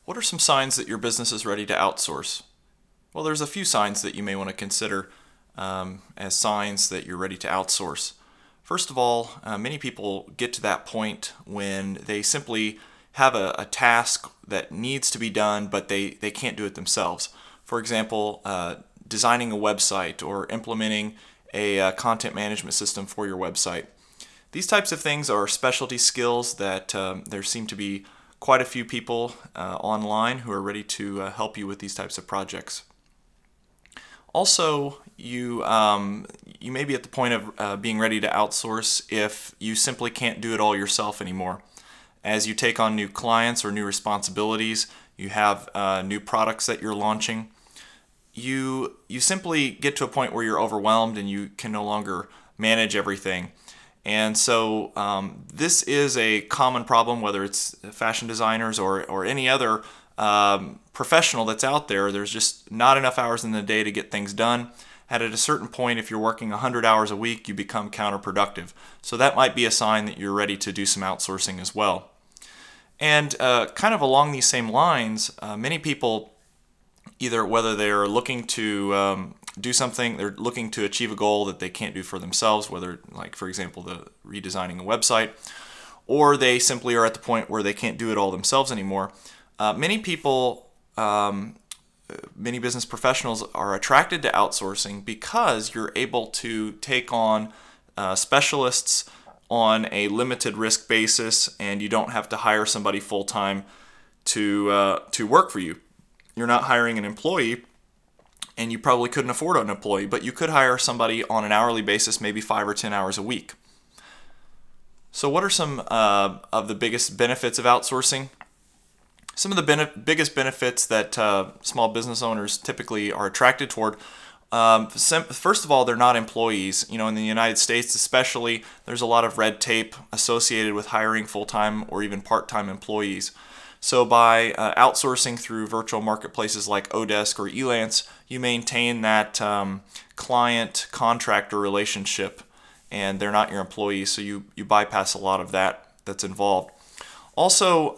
What are some signs that your business is ready to outsource? Well, there's a few signs that you may want to consider as signs that you're ready to outsource. First of all, many people get to that point when they simply have a task that needs to be done, but they can't do it themselves. For example, designing a website or implementing a content management system for your website. These types of things are specialty skills that there seem to be quite a few people online who are ready to help you with these types of projects. Also, you may be at the point of being ready to outsource if you simply can't do it all yourself anymore. As you take on new clients or new responsibilities, you have new products that you're launching, you simply get to a point where you're overwhelmed and you can no longer manage everything. And so this is a common problem, whether it's fashion designers or any other professional that's out there. There's just not enough hours in the day to get things done. At a certain point, if you're working 100 hours a week, you become counterproductive. So that might be a sign that you're ready to do some outsourcing as well. And kind of along these same lines, many people, either whether they're looking to do something, they're looking to achieve a goal that they can't do for themselves, whether, like, for example, the redesigning a website, or they simply are at the point where they can't do it all themselves anymore. Many people, many business professionals are attracted to outsourcing because you're able to take on specialists on a limited risk basis, and you don't have to hire somebody full time to work for you. You're not hiring an employee, and you probably couldn't afford an employee, but you could hire somebody on an hourly basis, maybe 5 or 10 hours a week. So what are some of the biggest benefits of outsourcing? Some of the biggest benefits that small business owners typically are attracted toward, first of all, they're not employees. In the United States especially, there's a lot of red tape associated with hiring full-time or even part-time employees. So by outsourcing through virtual marketplaces like Odesk or Elance, you maintain that client-contractor relationship, and they're not your employees, so you bypass a lot of that's involved. Also,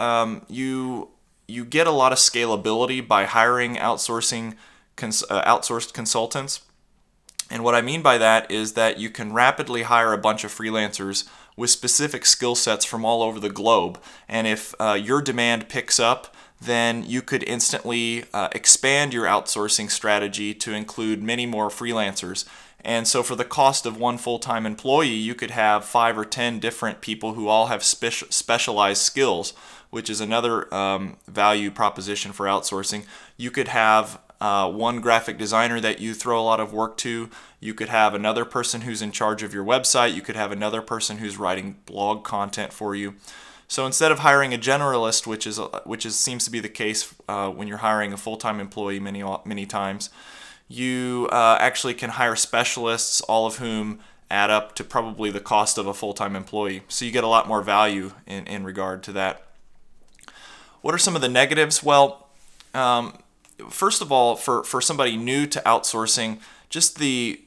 you get a lot of scalability by hiring outsourced consultants. And what I mean by that is that you can rapidly hire a bunch of freelancers with specific skill sets from all over the globe. And if your demand picks up, then you could instantly expand your outsourcing strategy to include many more freelancers. And so for the cost of one full-time employee, you could have 5 or 10 different people who all have specialized skills, which is another value proposition for outsourcing. You could have one graphic designer that you throw a lot of work to. You could have another person who's in charge of your website. You could have another person who's writing blog content for you. So instead of hiring a generalist, which seems to be the case when you're hiring a full-time employee many times, you actually can hire specialists, all of whom add up to probably the cost of a full-time employee. So you get a lot more value in regard to that. What are some of the negatives? Well, first of all, for somebody new to outsourcing, just the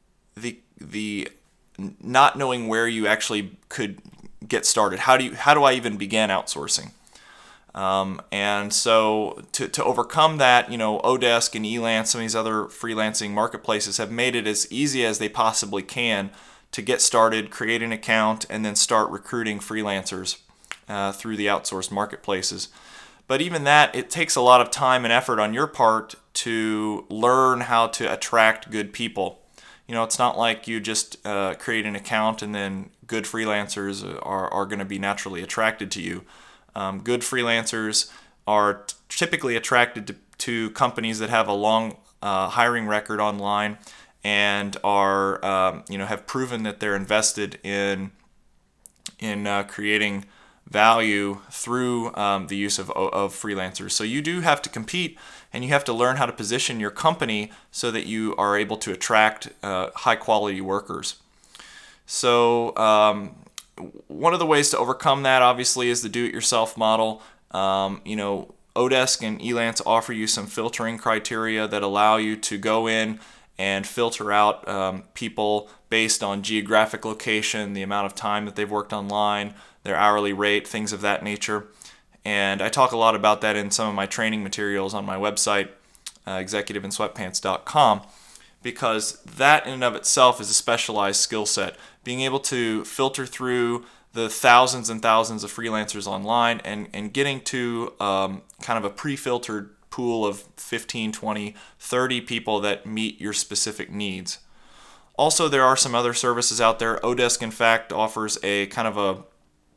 not knowing where you actually could get started. How do I even begin outsourcing? And so to overcome that, Odesk and Elance, some of these other freelancing marketplaces have made it as easy as they possibly can to get started, create an account, and then start recruiting freelancers through the outsourced marketplaces. But even that, it takes a lot of time and effort on your part to learn how to attract good people. It's not like you just create an account and then good freelancers are going to be naturally attracted to you. Good freelancers are typically attracted to companies that have a long hiring record online and are have proven that they're invested in creating value through the use of freelancers. So you do have to compete, and you have to learn how to position your company so that you are able to attract high quality workers. So one of the ways to overcome that, obviously, is the do-it-yourself model. Odesk and Elance offer you some filtering criteria that allow you to go in and filter out people based on geographic location, the amount of time that they've worked online, their hourly rate, things of that nature. And I talk a lot about that in some of my training materials on my website, executiveinsweatpants.com, because that in and of itself is a specialized skill set. Being able to filter through the thousands and thousands of freelancers online and getting to kind of a pre-filtered pool of 15, 20, 30 people that meet your specific needs. Also, there are some other services out there. Odesk, in fact, offers a kind of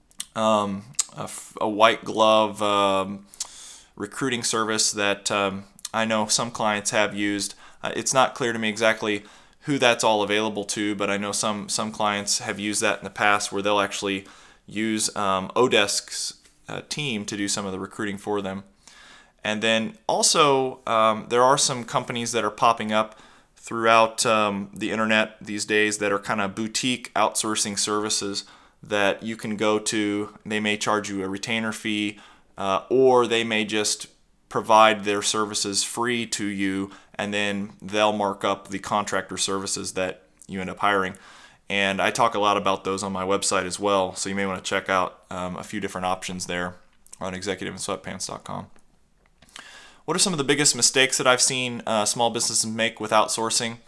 a white glove recruiting service that I know some clients have used. It's not clear to me exactly who that's all available to, but I know some clients have used that in the past where they'll actually use Odesk's team to do some of the recruiting for them. And then also there are some companies that are popping up throughout the internet these days that are kind of boutique outsourcing services that you can go to. They may charge you a retainer fee, or they may just provide their services free to you, and then they'll mark up the contractor services that you end up hiring. And I talk a lot about those on my website as well, so you may want to check out a few different options there on executiveinsweatpants.com. What are some of the biggest mistakes that I've seen small businesses make with outsourcing?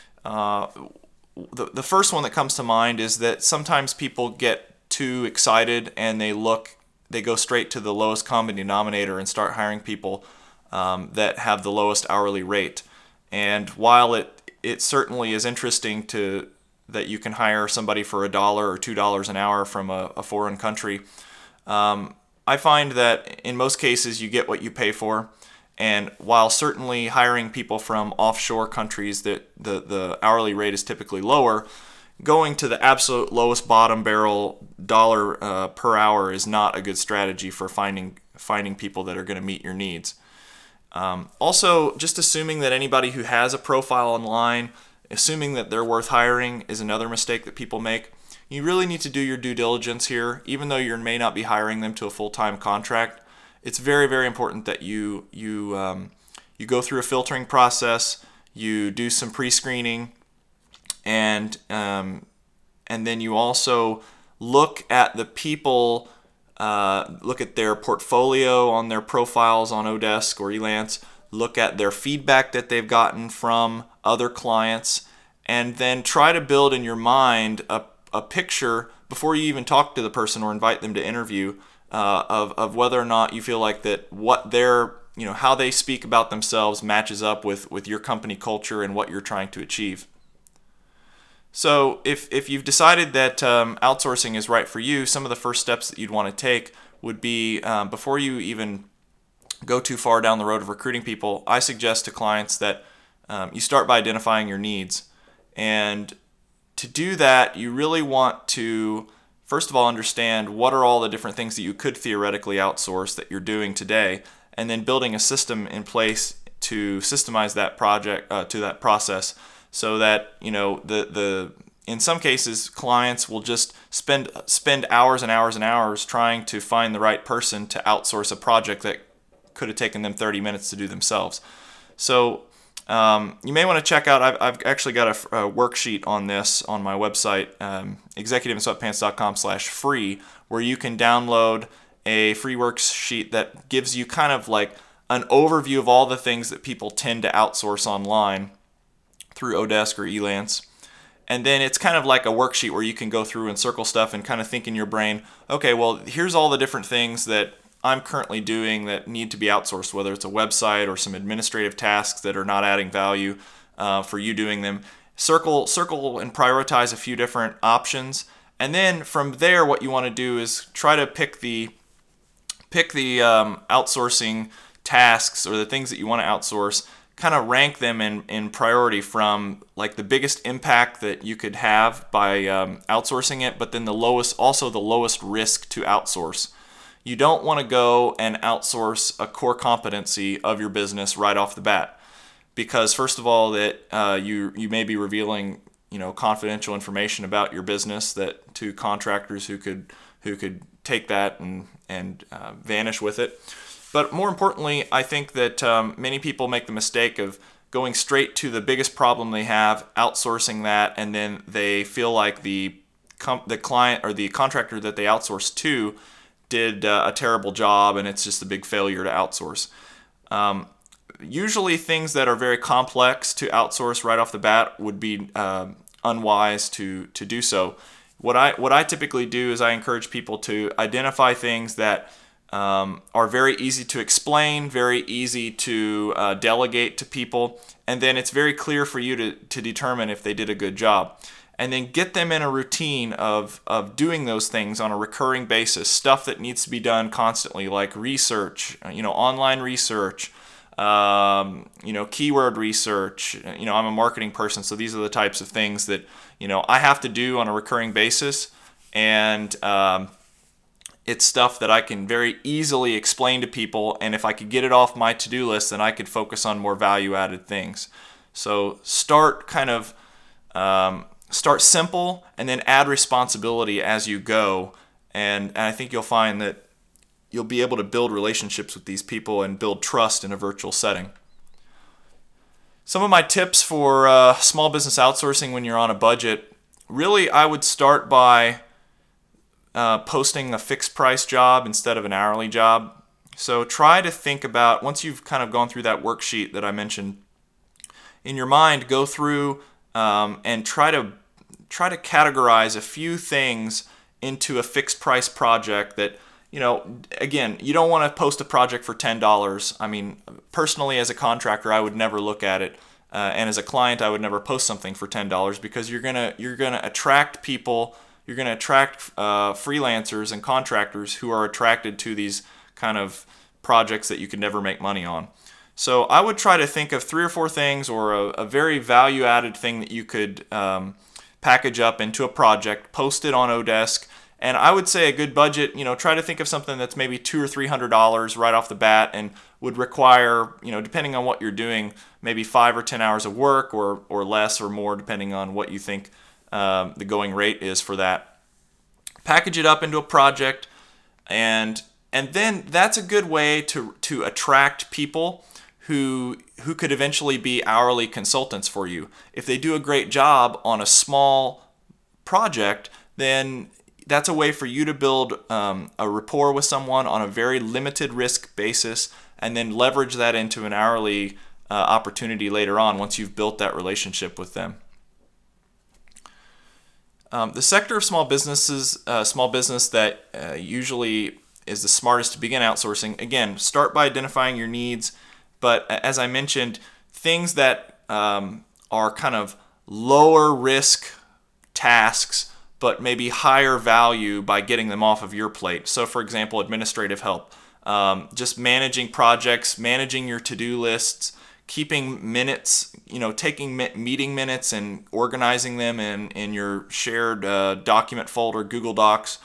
The first one that comes to mind is that sometimes people get too excited and they go straight to the lowest common denominator and start hiring people that have the lowest hourly rate. And while it certainly is interesting that you can hire somebody for $1 or $2 an hour from a foreign country, I find that in most cases you get what you pay for. And while certainly hiring people from offshore countries that the hourly rate is typically lower, going to the absolute lowest bottom barrel dollar per hour is not a good strategy for finding people that are going to meet your needs. Also, just assuming that anybody who has a profile online, assuming that they're worth hiring, is another mistake that people make. You really need to do your due diligence here, even though you may not be hiring them to a full-time contract. It's very, very important that you go through a filtering process, you do some pre-screening, and then you also look at the people, look at their portfolio on their profiles on Odesk or Elance, look at their feedback that they've gotten from other clients, and then try to build in your mind a picture before you even talk to the person or invite them to interview of whether or not you feel like that what they're, how they speak about themselves matches up with your company culture and what you're trying to achieve. So if you've decided that outsourcing is right for you, some of the first steps that you'd want to take would be before you even go too far down the road of recruiting people, I suggest to clients that you start by identifying your needs. And to do that, you really want to first of all understand what are all the different things that you could theoretically outsource that you're doing today, and then building a system in place to systemize that project to that process, so that in some cases clients will just spend hours and hours and hours trying to find the right person to outsource a project that could have taken them 30 minutes to do themselves. So you may want to check out, I've actually got a worksheet on this on my website, executiveinsweatpants.com/free, where you can download a free worksheet that gives you kind of like an overview of all the things that people tend to outsource online through Odesk or Elance. And then it's kind of like a worksheet where you can go through and circle stuff and kind of think in your brain, okay, well, here's all the different things that I'm currently doing that need to be outsourced, whether it's a website or some administrative tasks that are not adding value for you doing them. Circle and prioritize a few different options. And then from there, what you want to do is try to pick the outsourcing tasks or the things that you want to outsource, kind of rank them in priority from like the biggest impact that you could have by outsourcing it, but then the lowest risk to outsource. You don't want to go and outsource a core competency of your business right off the bat, because first of all, that you may be revealing confidential information about your business that to contractors who could take that and vanish with it. But more importantly, I think that many people make the mistake of going straight to the biggest problem they have, outsourcing that, and then they feel like the client or the contractor that they outsource to did a terrible job and it's just a big failure to outsource. Usually things that are very complex to outsource right off the bat would be unwise to do so. What I typically do is I encourage people to identify things that are very easy to explain, very easy to delegate to people, and then it's very clear for you to determine if they did a good job. And then get them in a routine of doing those things on a recurring basis, stuff that needs to be done constantly, like research, online research, keyword research. I'm a marketing person, so these are the types of things that, I have to do on a recurring basis. And it's stuff that I can very easily explain to people. And if I could get it off my to-do list, then I could focus on more value-added things. So start simple and then add responsibility as you go. And I think you'll find that you'll be able to build relationships with these people and build trust in a virtual setting. Some of my tips for small business outsourcing when you're on a budget, really I would start by posting a fixed price job instead of an hourly job. So try to think about, once you've kind of gone through that worksheet that I mentioned, in your mind go through and try to categorize a few things into a fixed price project that, again, you don't want to post a project for $10. I mean, personally, as a contractor, I would never look at it. And as a client, I would never post something for $10 because you're gonna attract people. You're gonna attract freelancers and contractors who are attracted to these kind of projects that you could never make money on. So I would try to think of 3 or 4 things, or a very value-added thing that you could package up into a project, post it on Odesk. And I would say a good budget, try to think of something that's maybe $200 or $300 right off the bat and would require, depending on what you're doing, maybe 5 or 10 hours of work or less or more, depending on what you think the going rate is for that. Package it up into a project, and then that's a good way to attract people who could eventually be hourly consultants for you. If they do a great job on a small project, then that's a way for you to build a rapport with someone on a very limited risk basis, and then leverage that into an hourly opportunity later on once you've built that relationship with them. The sector of small business that usually is the smartest to begin outsourcing, again, start by identifying your needs. But as I mentioned, things that are kind of lower risk tasks, but maybe higher value by getting them off of your plate. So for example, administrative help, just managing projects, managing your to-do lists, keeping minutes, taking meeting minutes and organizing them in your shared document folder, Google Docs.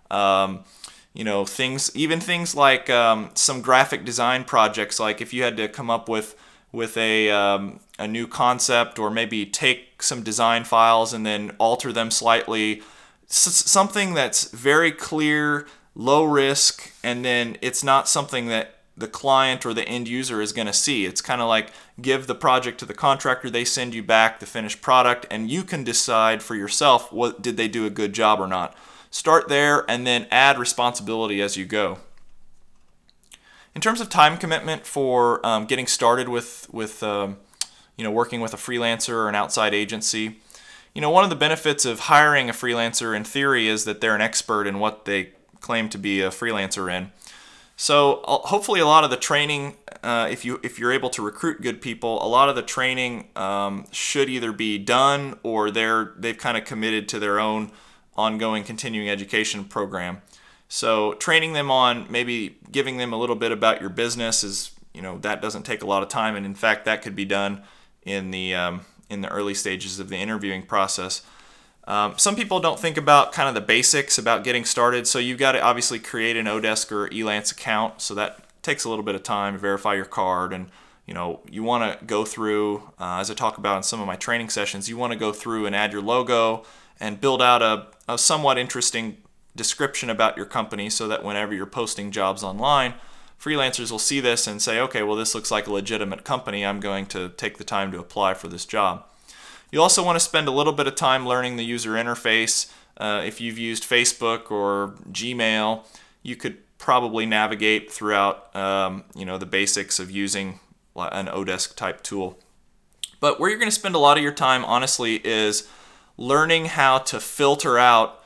Things like some graphic design projects, like if you had to come up with a new concept, or maybe take some design files and then alter them slightly, something that's very clear, low risk, and then it's not something that the client or the end user is going to see. It's kind of like give the project to the contractor, they send you back the finished product, and you can decide for yourself, what did they do a good job or not. Start there and then add responsibility as you go. In terms of time commitment for getting started with working with a freelancer or an outside agency, one of the benefits of hiring a freelancer in theory is that they're an expert in what they claim to be a freelancer in. So hopefully a lot of the training, if you're able to recruit good people, a lot of the training should either be done or they've kind of committed to their own ongoing continuing education program. So training them on, maybe giving them a little bit about your business is, that doesn't take a lot of time, and in fact that could be done in the early stages of the interviewing process. Some people don't think about kind of the basics about getting started, so you've got to obviously create an Odesk or Elance account, so that takes a little bit of time to verify your card, and you want to go through, as I talk about in some of my training sessions, you want to go through and add your logo and build out a somewhat interesting description about your company, so that whenever you're posting jobs online, freelancers will see this and say, okay, well, this looks like a legitimate company. I'm going to take the time to apply for this job. You also want to spend a little bit of time learning the user interface. If you've used Facebook or Gmail, you could probably navigate throughout the basics of using an Odesk type tool. But where you're going to spend a lot of your time, honestly, is learning how to filter out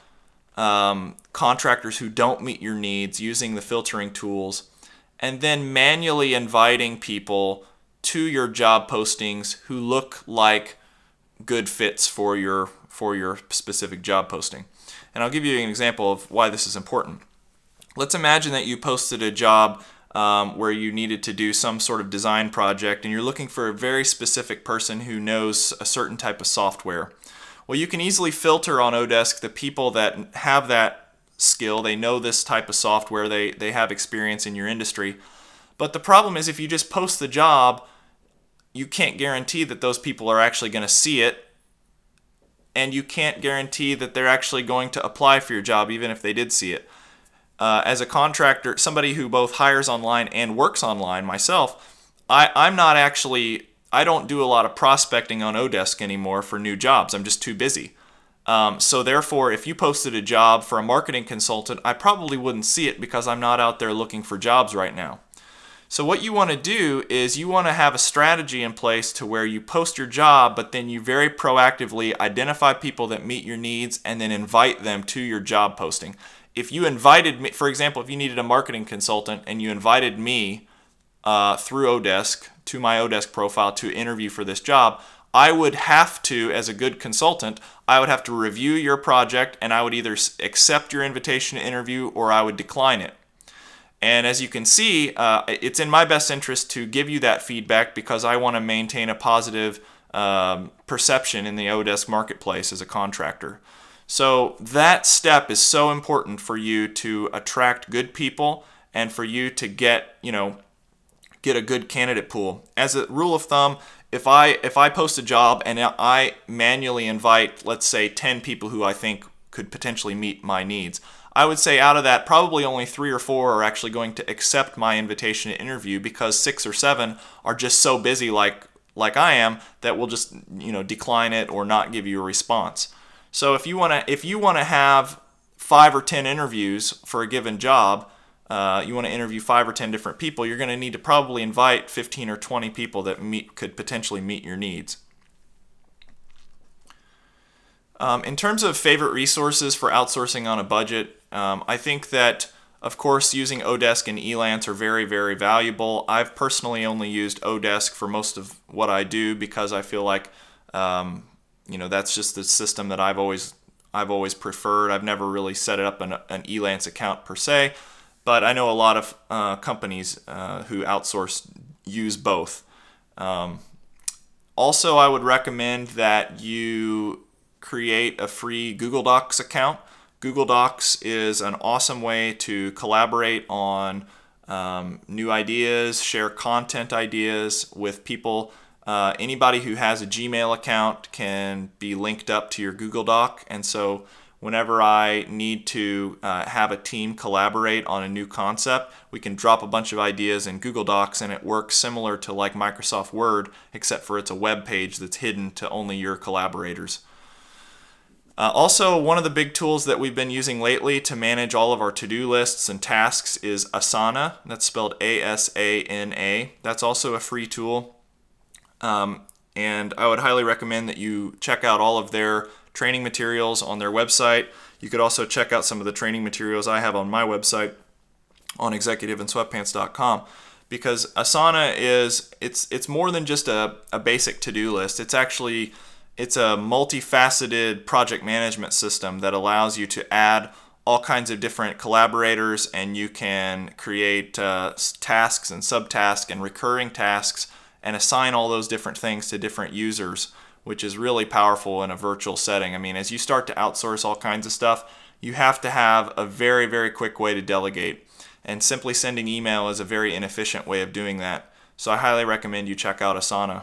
contractors who don't meet your needs using the filtering tools, and then manually inviting people to your job postings who look like good fits for your specific job posting. And I'll give you an example of why this is important. Let's imagine that you posted a job where you needed to do some sort of design project, and you're looking for a very specific person who knows a certain type of software. Well, you can easily filter on Odesk the people that have that skill. They know this type of software. They have experience in your industry. But the problem is, if you just post the job, you can't guarantee that those people are actually going to see it, and you can't guarantee that they're actually going to apply for your job even if they did see it. As a contractor, somebody who both hires online and works online, myself, I don't do a lot of prospecting on Odesk anymore for new jobs. I'm just too busy. So therefore, if you posted a job for a marketing consultant, I probably wouldn't see it because I'm not out there looking for jobs right now. So what you want to do is you want to have a strategy in place to where you post your job, but then you very proactively identify people that meet your needs and then invite them to your job posting. If you invited me, for example, if you needed a marketing consultant and you invited me through Odesk to my Odesk profile to interview for this job, I would have to, as a good consultant, I would have to review your project, and I would either accept your invitation to interview or I would decline it. And as you can see, it's in my best interest to give you that feedback because I want to maintain a positive perception in the Odesk marketplace as a contractor. So that step is so important for you to attract good people and for you to get a good candidate pool. As a rule of thumb, if I post a job and I manually invite, let's say, 10 people who I think could potentially meet my needs, I would say out of that, probably only 3 or 4 are actually going to accept my invitation to interview because 6 or 7 are just so busy like I am that will just decline it or not give you a response. So if you want to have 5 or 10 interviews for a given job, you want to interview 5 or 10 different people, you're going to need to probably invite 15 or 20 people that could potentially meet your needs. In terms of favorite resources for outsourcing on a budget, I think that, of course, using Odesk and Elance are very, very valuable. I've personally only used Odesk for most of what I do because I feel like that's just the system that I've always preferred. I've never really set up an Elance account per se, but I know a lot of companies who outsource use both. Also, I would recommend that you create a free Google Docs account. Google Docs is an awesome way to collaborate on new ideas, share content ideas with people. Anybody who has a Gmail account can be linked up to your Google Doc, and so whenever I need to have a team collaborate on a new concept, we can drop a bunch of ideas in Google Docs, and it works similar to like Microsoft Word, except for it's a web page that's hidden to only your collaborators. Also, one of the big tools that we've been using lately to manage all of our to-do lists and tasks is Asana. That's spelled A-S-A-N-A. That's also a free tool. And I would highly recommend that you check out all of their training materials on their website. You could also check out some of the training materials I have on my website on executiveandsweatpants.com, because Asana it's more than just a basic to-do list. It's a multifaceted project management system that allows you to add all kinds of different collaborators, and you can create tasks and subtasks and recurring tasks and assign all those different things to different users, which is really powerful in a virtual setting. I mean, as you start to outsource all kinds of stuff, you have to have a very, very quick way to delegate. And simply sending email is a very inefficient way of doing that. So I highly recommend you check out Asana.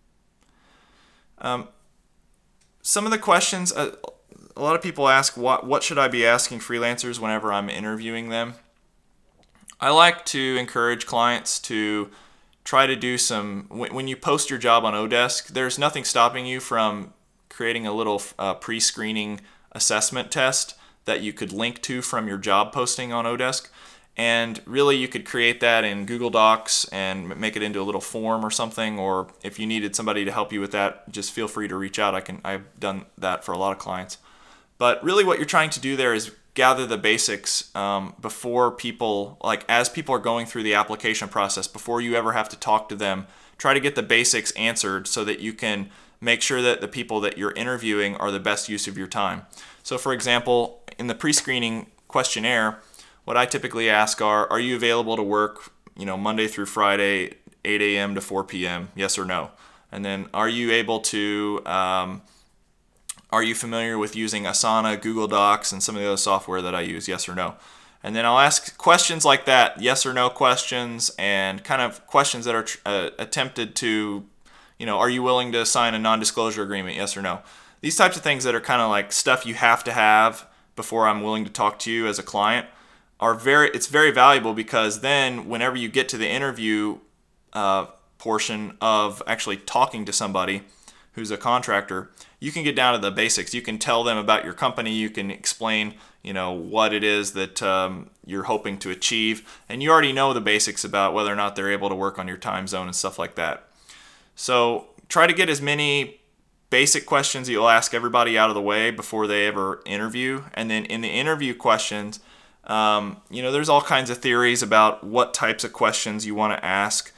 Some of the questions, a lot of people ask, what should I be asking freelancers whenever I'm interviewing them? I like to encourage clients to try to do when you post your job on Odesk, there's nothing stopping you from creating a little pre-screening assessment test that you could link to from your job posting on Odesk. And really, you could create that in Google Docs and make it into a little form or something. Or if you needed somebody to help you with that, just feel free to reach out. I've done that for a lot of clients. But really, what you're trying to do there is gather the basics before people, like as people are going through the application process, before you ever have to talk to them. Try to get the basics answered so that you can make sure that the people that you're interviewing are the best use of your time. So, for example, in the pre-screening questionnaire, what I typically ask are you available to work, Monday through Friday, 8 a.m. to 4 p.m., yes or no? And then are you able to, are you familiar with using Asana, Google Docs, and some of the other software that I use, yes or no? And then I'll ask questions like that, yes or no questions, and kind of questions that are attempted to, are you willing to sign a non-disclosure agreement, yes or no? These types of things that are kind of like stuff you have to have before I'm willing to talk to you as a client it's very valuable, because then whenever you get to the interview portion of actually talking to somebody who's a contractor, you can get down to the basics. You can tell them about your company. You can explain, what it is that you're hoping to achieve, and you already know the basics about whether or not they're able to work on your time zone and stuff like that. So try to get as many basic questions that you'll ask everybody out of the way before they ever interview, and then in the interview questions, there's all kinds of theories about what types of questions you want to ask.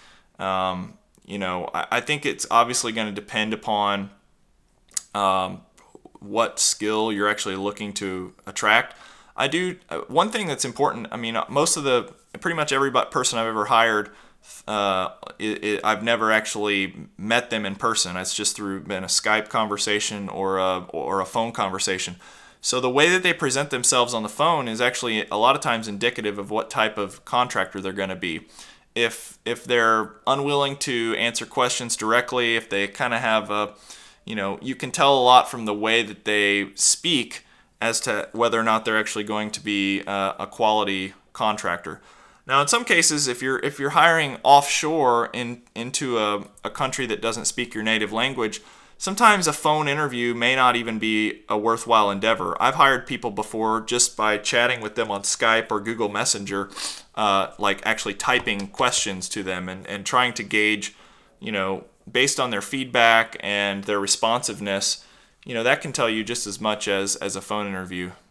I think it's obviously going to depend upon what skill you're actually looking to attract. One thing that's important, pretty much every person I've ever hired, I've never actually met them in person. It's just been a Skype conversation or a phone conversation. So the way that they present themselves on the phone is actually a lot of times indicative of what type of contractor they're going to be. If they're unwilling to answer questions directly, if they kind of have you can tell a lot from the way that they speak as to whether or not they're actually going to be a quality contractor. Now, in some cases, if you're hiring offshore into a country that doesn't speak your native language, sometimes a phone interview may not even be a worthwhile endeavor. I've hired people before just by chatting with them on Skype or Google Messenger, like actually typing questions to them and trying to gauge, based on their feedback and their responsiveness, that can tell you just as much as a phone interview